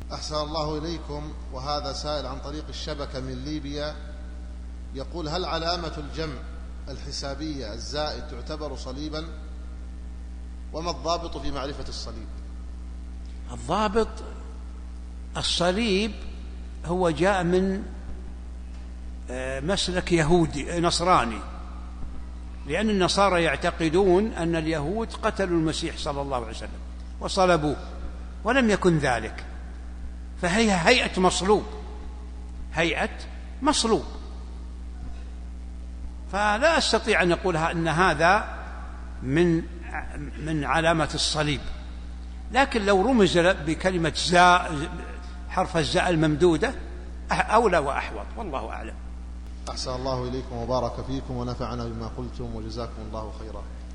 أحسن الله إليكم. وهذا سائل عن طريق الشبكة من ليبيا، يقول: هل علامة الجمع الحسابية الزائد تعتبر صليبا؟ وما الضابط في معرفة الصليب؟ الضابط الصليب هو جاء من مسلك يهودي نصراني، لأن النصارى يعتقدون أن اليهود قتلوا المسيح صلى الله عليه وسلم وصلبوه، ولم يكن ذلك، فهي هيئة مصلوب، فلا أستطيع أن أقول أن هذا من علامة الصليب. لكن لو رمز بكلمة زاء، حرف الزاء الممدودة، أولى وأحوط، والله أعلم. أحسن الله إليكم وبارك فيكم ونفعنا بما قلتم، وجزاكم الله خيرا.